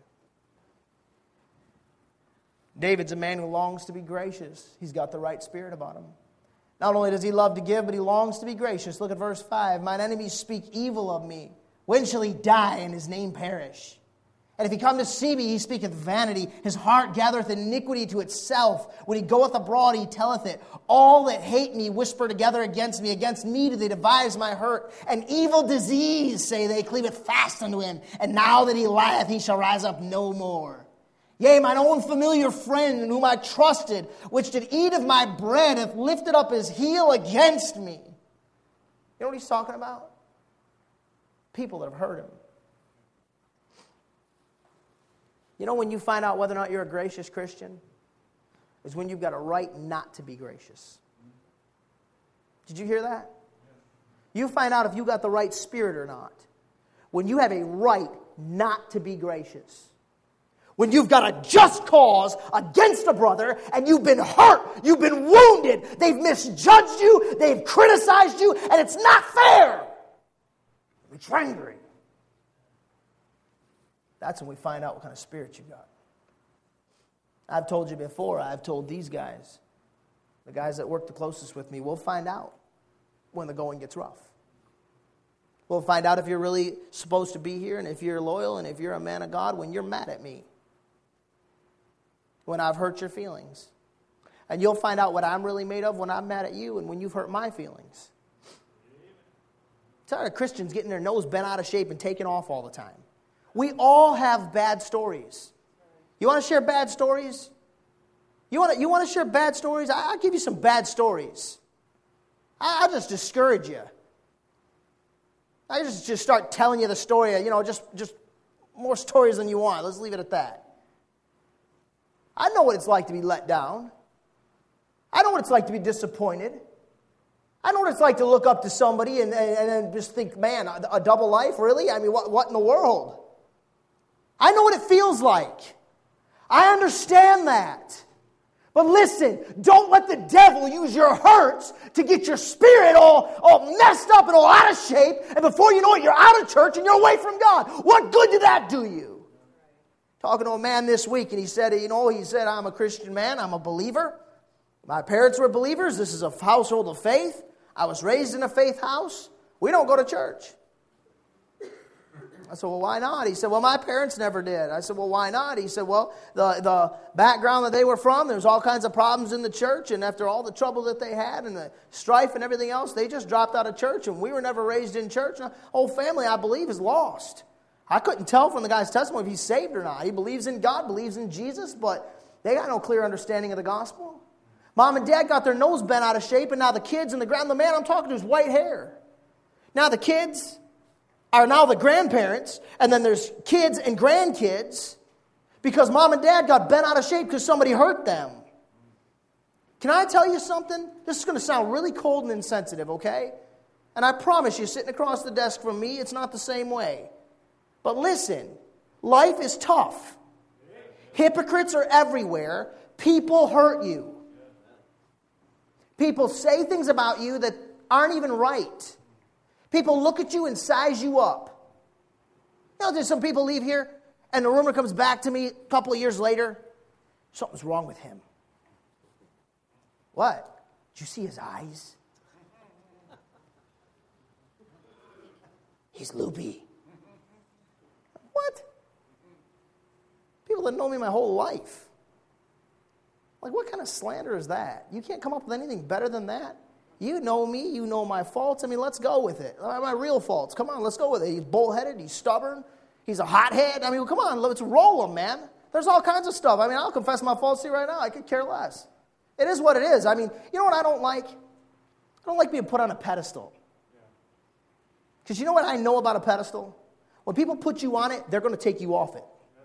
[SPEAKER 1] David's a man who longs to be gracious. He's got the right spirit about him. Not only does he love to give, but he longs to be gracious. Look at verse 5. Mine enemies speak evil of me. When shall he die and his name perish? And if he come to see me, he speaketh vanity. His heart gathereth iniquity to itself. When he goeth abroad, he telleth it. All that hate me whisper together against me. Against me do they devise my hurt. An evil disease, say they, cleaveth fast unto him. And now that he lieth, he shall rise up no more. Yea, mine own familiar friend, in whom I trusted, which did eat of my bread, hath lifted up his heel against me. You know what he's talking about? People that have hurt him. You know when you find out whether or not you're a gracious Christian? Is when you've got a right not to be gracious. Did you hear that? You find out if you got the right spirit or not. When you have a right not to be gracious. When you've got a just cause against a brother and you've been hurt, you've been wounded, they've misjudged you, they've criticized you, and it's not fair. It's angry. That's when we find out what kind of spirit you've got. I've told you before, I've told these guys, the guys that work the closest with me, we'll find out when the going gets rough. We'll find out if you're really supposed to be here and if you're loyal and if you're a man of God when you're mad at me. When I've hurt your feelings. And you'll find out what I'm really made of when I'm mad at you and when you've hurt my feelings. Tired of Christians getting their nose bent out of shape and taking off all the time. We all have bad stories. You want to share bad stories? You want to share bad stories? I'll give you some bad stories. I'll just discourage you. I just start telling you the story, just more stories than you want. Let's leave it at that. I know what it's like to be let down. I know what it's like to be disappointed. I know what it's like to look up to somebody and then just think, man, a double life? Really? I mean, what in the world? I know what it feels like. I understand that. But listen, don't let the devil use your hurts to get your spirit all messed up and all out of shape. And before you know it, you're out of church and you're away from God. What good did that do you? Talking to a man this week, and he said, I'm a Christian man. I'm a believer. My parents were believers. This is a household of faith. I was raised in a faith house. We don't go to church. I said, well, why not? He said, well, my parents never did. I said, well, why not? He said, well, the background that they were from, there's all kinds of problems in the church, and after all the trouble that they had and the strife and everything else, they just dropped out of church, and we were never raised in church. And the whole family, I believe, is lost. I couldn't tell from the guy's testimony if he's saved or not. He believes in God, believes in Jesus, but they got no clear understanding of the gospel. Mom and dad got their nose bent out of shape, and now the kids and the man I'm talking to is white hair. Now the kids are now the grandparents, and then there's kids and grandkids because mom and dad got bent out of shape because somebody hurt them. Can I tell you something? This is going to sound really cold and insensitive, okay? And I promise you, sitting across the desk from me, it's not the same way. But listen, life is tough. Hypocrites are everywhere. People hurt you. People say things about you that aren't even right. People look at you and size you up. There's some people leave here, and the rumor comes back to me a couple of years later. Something's wrong with him. What? Did you see his eyes? He's loopy. What? People that know me my whole life. Like, what kind of slander is that? You can't come up with anything better than that. You know me. You know my faults. I mean, let's go with it. My real faults. Come on, let's go with it. He's bullheaded. He's stubborn. He's a hothead. I mean, come on, let's roll him, man. There's all kinds of stuff. I mean, I'll confess my faults to you right now. I could care less. It is what it is. I mean, you know what I don't like? I don't like being put on a pedestal. Because you know what I know about a pedestal? When people put you on it, they're going to take you off it.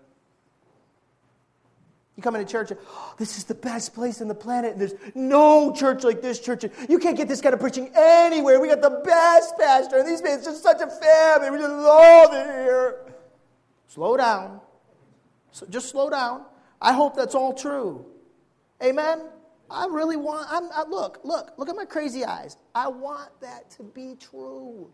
[SPEAKER 1] You come into church, this is the best place on the planet. And there's no church like this church. You can't get this kind of preaching anywhere. We got the best pastor. And these men, it's just such a family. We just love it here. Slow down. So just slow down. I hope that's all true. Amen? I really want, look at my crazy eyes. I want that to be true.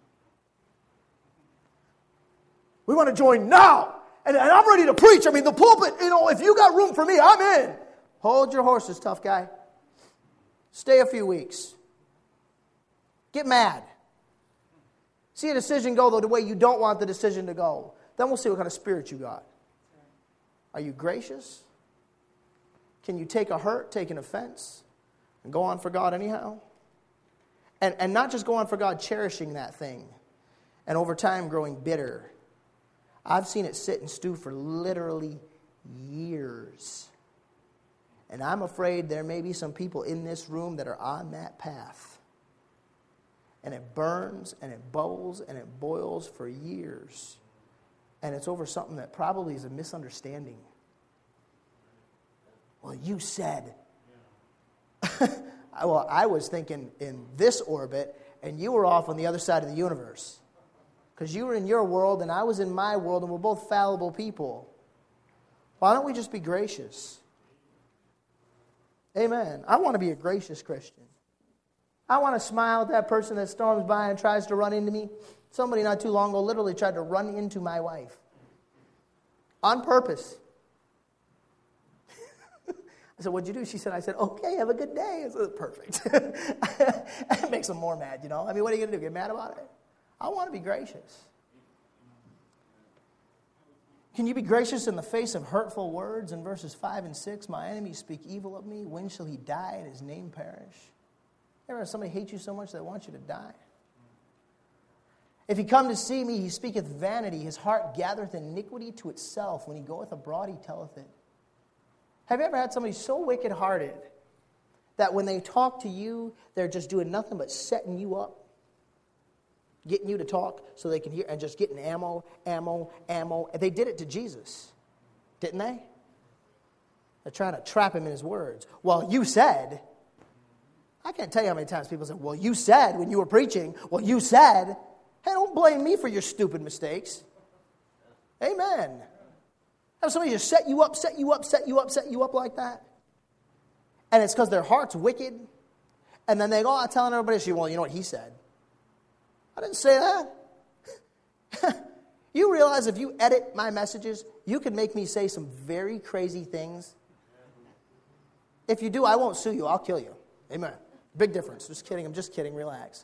[SPEAKER 1] We want to join now. And I'm ready to preach. I mean, the pulpit, if you got room for me, I'm in. Hold your horses, tough guy. Stay a few weeks. Get mad. See a decision go, though, the way you don't want the decision to go. Then we'll see what kind of spirit you got. Are you gracious? Can you take a hurt, take an offense, and go on for God anyhow? And not just go on for God cherishing that thing, and over time growing bitter. I've seen it sit and stew for literally years. And I'm afraid there may be some people in this room that are on that path. And it burns, and it bubbles, and it boils for years. And it's over something that probably is a misunderstanding. Well, you said. Well, I was thinking in this orbit, and you were off on the other side of the universe. Because you were in your world, and I was in my world, and we're both fallible people. Why don't we just be gracious? Amen. I want to be a gracious Christian. I want to smile at that person that storms by and tries to run into me. Somebody not too long ago literally tried to run into my wife. On purpose. I said, what'd you do? She said, okay, have a good day. I said, perfect. It makes them more mad, I mean, what are you going to do? Get mad about it? I want to be gracious. Can you be gracious in the face of hurtful words in verses 5 and 6? My enemies speak evil of me. When shall he die and his name perish? Ever have somebody hate you so much they want you to die? If he come to see me, he speaketh vanity. His heart gathereth iniquity to itself. When he goeth abroad, he telleth it. Have you ever had somebody so wicked-hearted that when they talk to you, they're just doing nothing but setting you up? Getting you to talk so they can hear, and just getting ammo. They did it to Jesus, didn't they? They're trying to trap him in his words. Well, you said. I can't tell you how many times people say, well, you said when you were preaching. Well, you said. Hey, don't blame me for your stupid mistakes. Amen. Have somebody just set you up like that? And it's because their heart's wicked. And then they go out telling everybody, well, you know what he said. I didn't say that. You realize if you edit my messages, you can make me say some very crazy things. If you do, I won't sue you. I'll kill you. Amen. Big difference. Just kidding. I'm just kidding. Relax.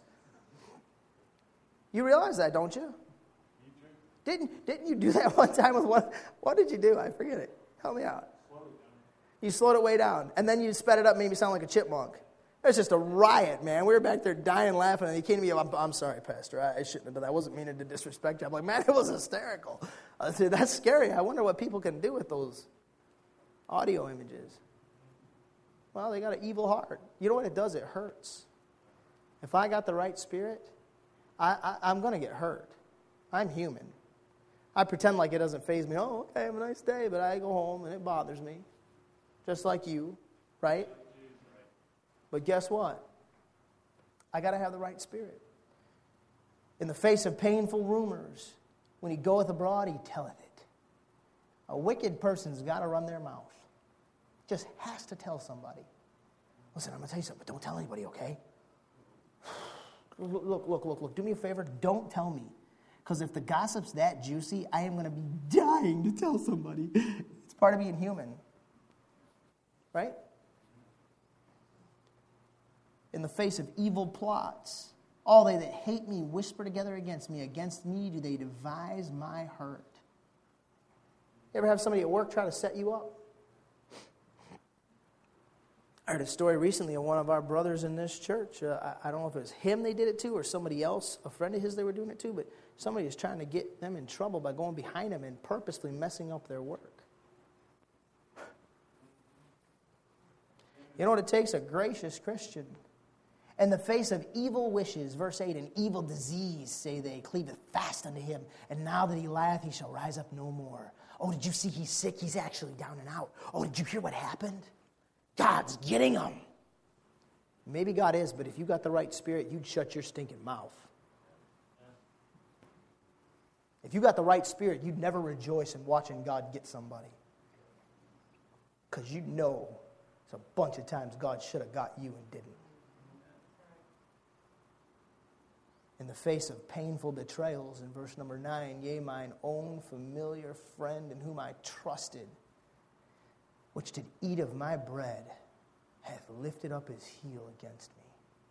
[SPEAKER 1] You realize that, don't you? Didn't you do that one time with what did you do? I forget it. Help me out. You slowed it way down. And then you sped it up, made me sound like a chipmunk. It was just a riot, man. We were back there dying laughing, and he came to me, I'm sorry, Pastor. I shouldn't have done that. I wasn't meaning to disrespect you. I'm like, man, it was hysterical. I said, that's scary. I wonder what people can do with those audio images. Well, they got an evil heart. You know what it does? It hurts. If I got the right spirit, I'm going to get hurt. I'm human. I pretend like it doesn't faze me. Oh, okay, have a nice day. But I go home, and it bothers me. Just like you, right? But guess what? I got to have the right spirit. In the face of painful rumors, when he goeth abroad, he telleth it. A wicked person's got to run their mouth. Just has to tell somebody. Listen, I'm going to tell you something, but don't tell anybody, okay? Look. Do me a favor. Don't tell me. Because if the gossip's that juicy, I am going to be dying to tell somebody. It's part of being human. right? In the face of evil plots, all they that hate me whisper together against me. Against me do they devise my hurt. You ever have somebody at work try to set you up? I heard a story recently of one of our brothers in this church. I don't know if it was him they did it to or somebody else, a friend of his they were doing it to, but somebody was trying to get them in trouble by going behind them and purposely messing up their work. You know what it takes? A gracious Christian. In the face of evil wishes, verse 8, an evil disease, say they, cleaveth fast unto him. And now that he lieth, he shall rise up no more. Oh, did you see he's sick? He's actually down and out. Oh, did you hear what happened? God's getting him. Maybe God is, but if you got the right spirit, you'd shut your stinking mouth. If you got the right spirit, you'd never rejoice in watching God get somebody. Because you know it's a bunch of times God should have got you and didn't. In the face of painful betrayals, in verse number 9, yea, mine own familiar friend in whom I trusted, which did eat of my bread, hath lifted up his heel against me.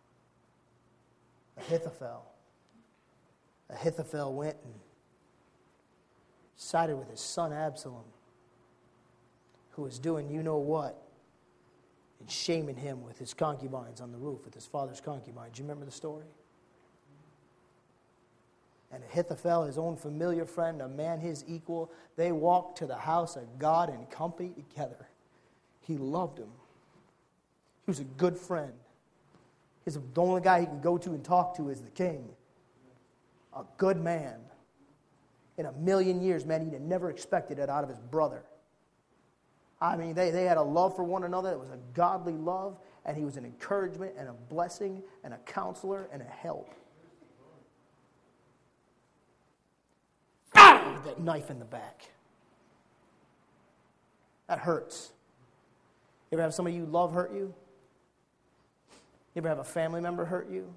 [SPEAKER 1] Ahithophel went and sided with his son Absalom, who was doing you know what, and shaming him with his concubines on the roof, with his father's concubines. Do you remember the story? And Ahithophel, his own familiar friend, a man his equal, they walked to the house of God in company together. He loved him. He was a good friend. He's the only guy he could go to and talk to is the king. A good man. In a million years, man, he'd have never expected it out of his brother. I mean, they had a love for one another. It was a godly love, and he was an encouragement and a blessing and a counselor and a help. With that knife in the back. That hurts. You ever have somebody you love hurt you? You ever have a family member hurt you?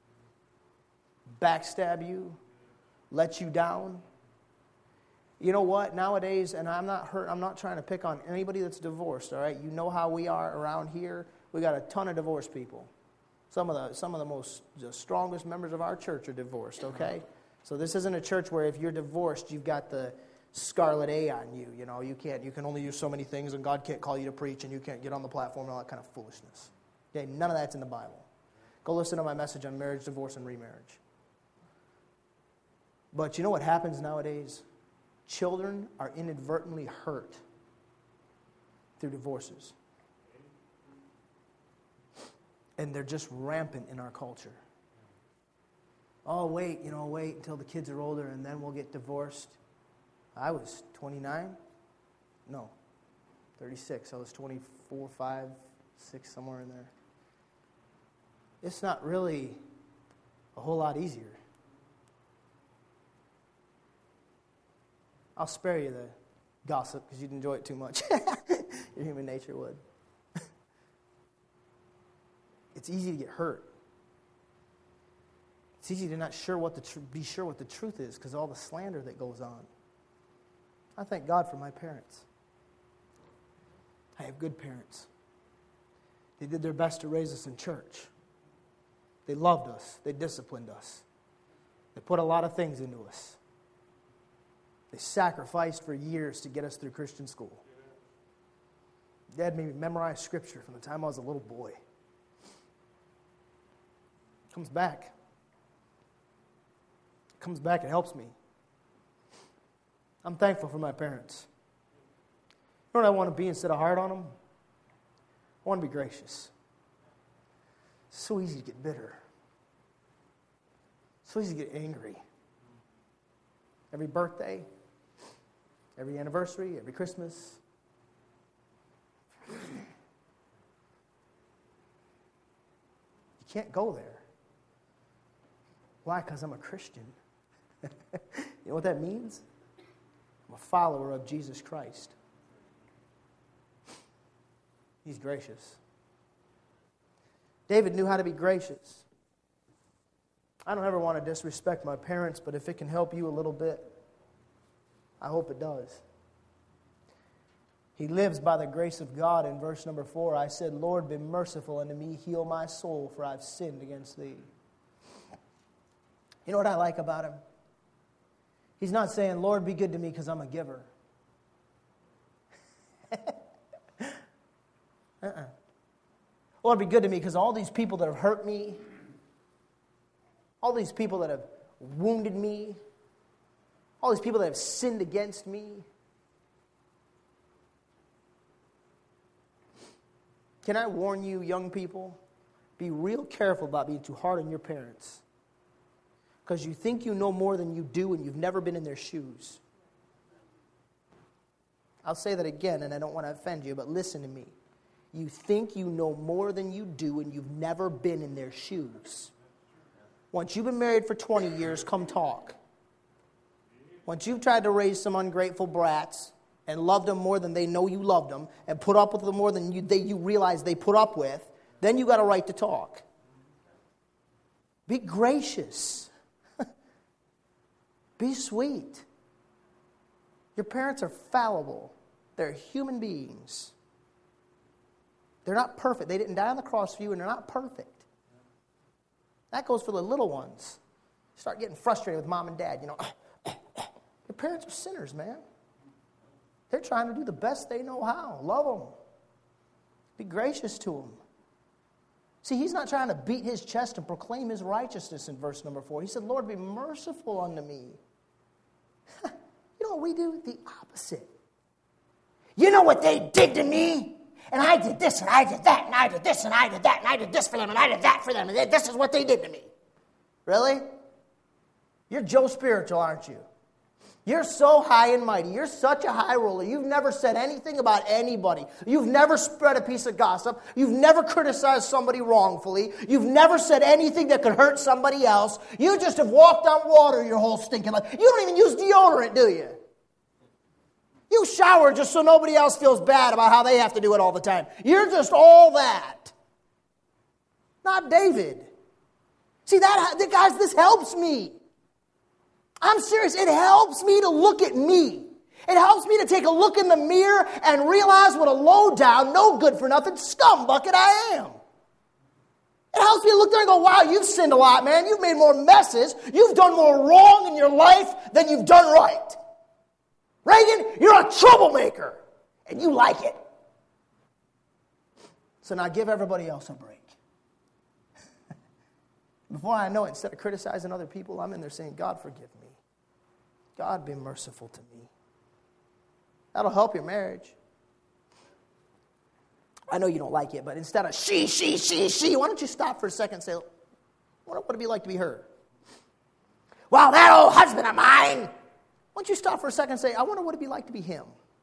[SPEAKER 1] Backstab you? Let you down? You know what? Nowadays, and I'm not trying to pick on anybody that's divorced, all right? You know how we are around here. We got a ton of divorced people. Some of the strongest members of our church are divorced, okay? So this isn't a church where if you're divorced, you've got the scarlet A on you. You know, you can only use so many things, and God can't call you to preach, and you can't get on the platform and all that kind of foolishness. Okay, none of that's in the Bible. Go listen to my message on marriage, divorce, and remarriage. But you know what happens nowadays? Children are inadvertently hurt through divorces. And they're just rampant in our culture. Oh, wait until the kids are older and then we'll get divorced. I was 29. No, 36. I was 24, 5, 6, somewhere in there. It's not really a whole lot easier. I'll spare you the gossip because you'd enjoy it too much. Your human nature would. It's easy to get hurt. It's easy to not be sure what the truth is because of all the slander that goes on. I thank God for my parents. I have good parents. They did their best to raise us in church. They loved us. They disciplined us. They put a lot of things into us. They sacrificed for years to get us through Christian school. Dad made me memorize scripture from the time I was a little boy. Comes back. Comes back and helps me. I'm thankful for my parents. You know what I want to be instead of hard on them? I want to be gracious. It's so easy to get bitter. It's so easy to get angry. Every birthday, every anniversary, every Christmas. You can't go there. Why? Because I'm a Christian. You know what that means? I'm a follower of Jesus Christ. He's gracious. David knew how to be gracious. I don't ever want to disrespect my parents, but if it can help you a little bit, I hope it does. He lives by the grace of God. In verse number 4, I said, Lord, be merciful unto me, heal my soul, for I've sinned against thee. You know what I like about him? He's not saying, Lord, be good to me because I'm a giver. Lord, be good to me because all these people that have hurt me, all these people that have wounded me, all these people that have sinned against me. Can I warn you, young people? Be real careful about being too hard on your parents. Because you think you know more than you do and you've never been in their shoes. I'll say that again, and I don't want to offend you, but listen to me. You think you know more than you do and you've never been in their shoes. Once you've been married for 20 years, come talk. Once you've tried to raise some ungrateful brats and loved them more than they know you loved them, and put up with them more than you realize they put up with, then you got a right to talk. Be gracious. Be sweet. Your parents are fallible. They're human beings. They're not perfect. They didn't die on the cross for you, and they're not perfect. That goes for the little ones. Start getting frustrated with mom and dad. You know, your parents are sinners, man. They're trying to do the best they know how. Love them. Be gracious to them. See, he's not trying to beat his chest and proclaim his righteousness in verse number 4. He said, Lord, be merciful unto me. You know what we do? The opposite. You know what they did to me? And I did this, and I did that, and I did this, and I did that, and I did this for them, and I did that for them, and this is what they did to me. Really? You're Joe Spiritual, aren't you? You're so high and mighty. You're such a high roller. You've never said anything about anybody. You've never spread a piece of gossip. You've never criticized somebody wrongfully. You've never said anything that could hurt somebody else. You just have walked on water your whole stinking life. You don't even use deodorant, do you? You shower just so nobody else feels bad about how they have to do it all the time. You're just all that. Not David. See, guys, this helps me. I'm serious. It helps me to look at me. It helps me to take a look in the mirror and realize what a low-down, no good-for-nothing scumbucket I am. It helps me to look there and go, wow, you've sinned a lot, man. You've made more messes. You've done more wrong in your life than you've done right. Reagan, you're a troublemaker, and you like it. So now give everybody else a break. Before I know it, instead of criticizing other people, I'm in there saying, God, forgive me. God, be merciful to me. That'll help your marriage. I know you don't like it, but instead of she, why don't you stop for a second and say, what would it be like to be her? Well, that old husband of mine. Why don't you stop for a second and say, I wonder what it'd be like to be him.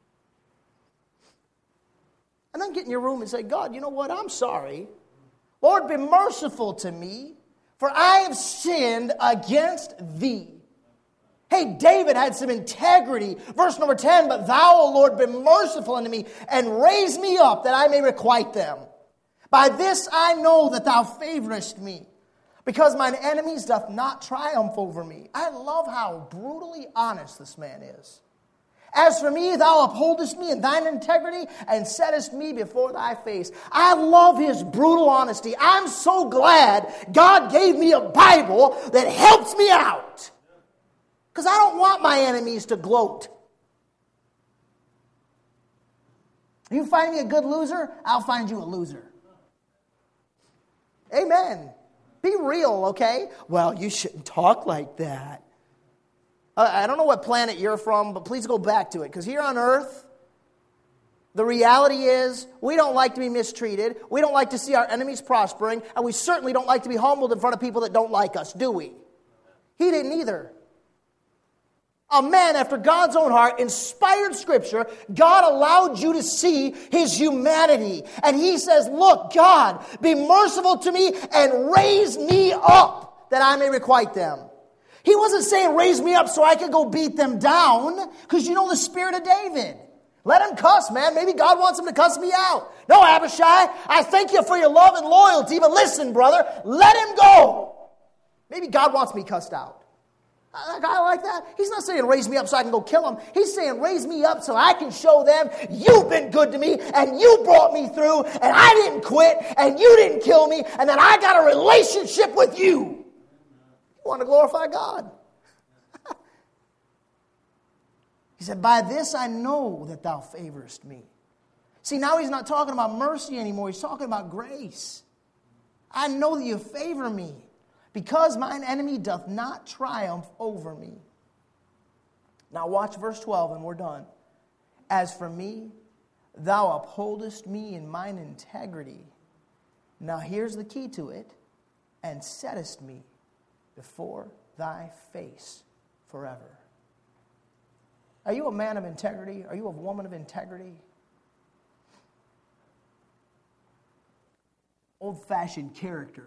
[SPEAKER 1] And then get in your room and say, God, you know what? I'm sorry. Lord, be merciful to me. For I have sinned against thee. Hey, David had some integrity. Verse number 10, but thou, O Lord, be merciful unto me, and raise me up, that I may requite them. By this I know that thou favorest me, because mine enemies doth not triumph over me. I love how brutally honest this man is. As for me, thou upholdest me in thine integrity and settest me before thy face. I love his brutal honesty. I'm so glad God gave me a Bible that helps me out. Because I don't want my enemies to gloat. You find me a good loser, I'll find you a loser. Amen. Be real, okay? Well, you shouldn't talk like that. I don't know what planet you're from, but please go back to it. Because here on earth, the reality is we don't like to be mistreated. We don't like to see our enemies prospering. And we certainly don't like to be humbled in front of people that don't like us, do we? He didn't either. A man after God's own heart, inspired Scripture, God allowed you to see his humanity. And he says, look, God, be merciful to me and raise me up that I may requite them. He wasn't saying raise me up so I could go beat them down, because you know the spirit of David. Let him cuss, man. Maybe God wants him to cuss me out. No, Abishai, I thank you for your love and loyalty, but listen, brother, let him go. Maybe God wants me cussed out. A guy like that, he's not saying raise me up so I can go kill him. He's saying raise me up so I can show them you've been good to me and you brought me through and I didn't quit and you didn't kill me and that I got a relationship with you. You want to glorify God. He said, by this I know that thou favorest me. See, now he's not talking about mercy anymore. He's talking about grace. I know that you favor me, because mine enemy doth not triumph over me. Now watch verse 12 and we're done. As for me, thou upholdest me in mine integrity. Now here's the key to it. And settest me before thy face forever. Are you a man of integrity? Are you a woman of integrity? Old-fashioned character.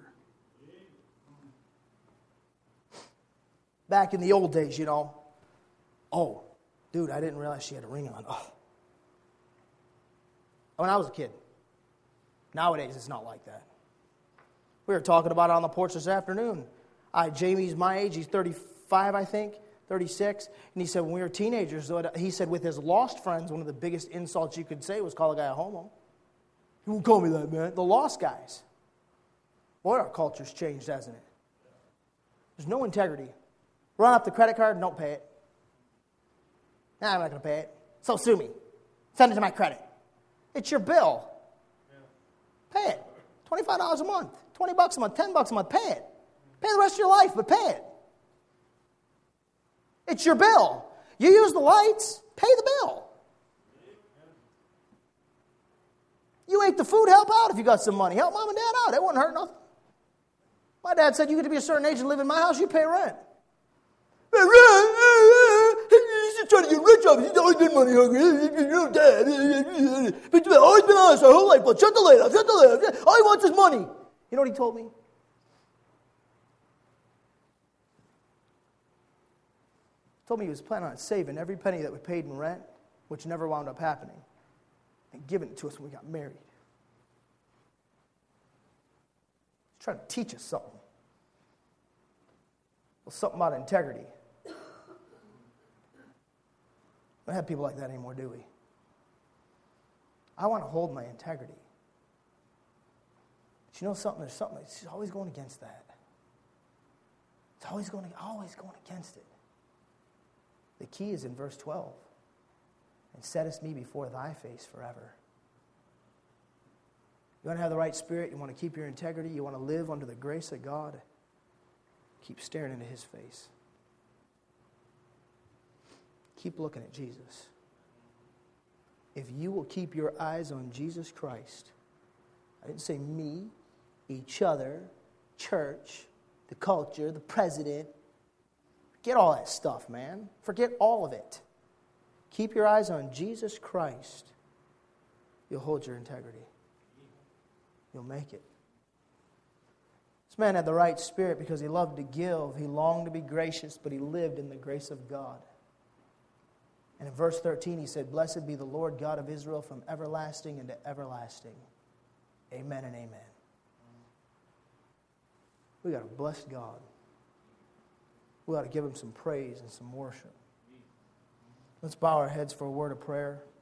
[SPEAKER 1] Back in the old days, oh, dude, I didn't realize she had a ring on. Oh. When I was a kid. Nowadays, it's not like that. We were talking about it on the porch this afternoon. Jamie's my age. He's 35, I think, 36. And he said when we were teenagers, he said with his lost friends, one of the biggest insults you could say was call a guy a homo. You won't call me that, man. The lost guys. Boy, our culture's changed, hasn't it? There's no integrity. Run up the credit card and don't pay it. Nah, I'm not going to pay it. So sue me. Send it to my credit. It's your bill. Pay it. $25 a month, $20 a month, $10 a month. Pay it. Pay the rest of your life, but pay it. It's your bill. You use the lights, pay the bill. You ate the food, help out if you got some money. Help mom and dad out. It wouldn't hurt nothing. My dad said, you get to be a certain age and live in my house, you pay rent. He's just trying to get rich off it. He's always been money hungry. But he's always been honest our whole life. But shut the light off, shut the light off. All he wants is money. You know what he told me? He told me he was planning on saving every penny that we paid in rent, which never wound up happening, and giving it to us when we got married. He's trying to teach us something. Well, something about integrity. We don't have people like that anymore, do we? I want to hold my integrity. But you know something? There's something that's always going against that. It's always going against it. The key is in verse 12. And settest me before thy face forever. You want to have the right spirit? You want to keep your integrity? You want to live under the grace of God? Keep staring into his face. Keep looking at Jesus. If you will keep your eyes on Jesus Christ, I didn't say me, each other, church, the culture, the president. Forget all that stuff, man. Forget all of it. Keep your eyes on Jesus Christ. You'll hold your integrity. You'll make it. This man had the right spirit because he loved to give. He longed to be gracious, but he lived in the grace of God. And in verse 13 he said, blessed be the Lord God of Israel from everlasting into everlasting. Amen and amen. We got a blessed God. We ought to give him some praise and some worship. Let's bow our heads for a word of prayer.